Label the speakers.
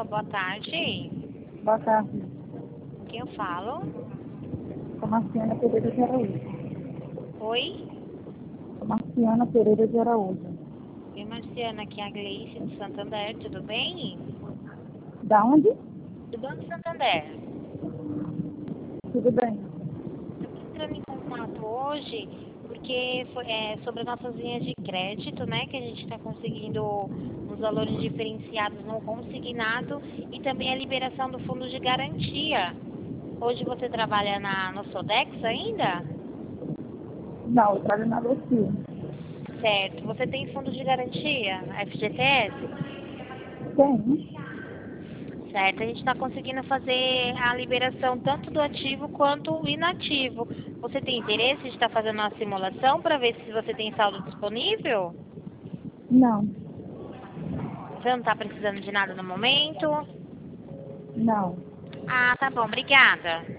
Speaker 1: boa tarde.
Speaker 2: Boa tarde.
Speaker 1: Quem eu falo?
Speaker 2: Sou Marciana Pereira de Araújo.
Speaker 1: Oi?
Speaker 2: Sou Marciana Pereira de Araújo.
Speaker 1: Oi, Marciana, aqui é a Gleice de Santander, tudo bem?
Speaker 2: Da onde?
Speaker 1: Do Banco Santander.
Speaker 2: Tudo bem.
Speaker 1: Estou entrando em contato hoje porque é sobre nossas linhas de crédito, né? Que a gente está conseguindo os valores diferenciados no consignado e também a liberação do fundo de garantia. Hoje você trabalha no Sodex ainda?
Speaker 2: Não, eu trabalho na Lucia.
Speaker 1: Certo. Você tem fundo de garantia, FGTS?
Speaker 2: Tem?
Speaker 1: Certo. A gente está conseguindo fazer a liberação tanto do ativo quanto o inativo. Você tem interesse de estar fazendo uma simulação para ver se você tem saldo disponível?
Speaker 2: Não.
Speaker 1: Você não está precisando de nada no momento?
Speaker 2: Não.
Speaker 1: Ah, tá bom. Obrigada.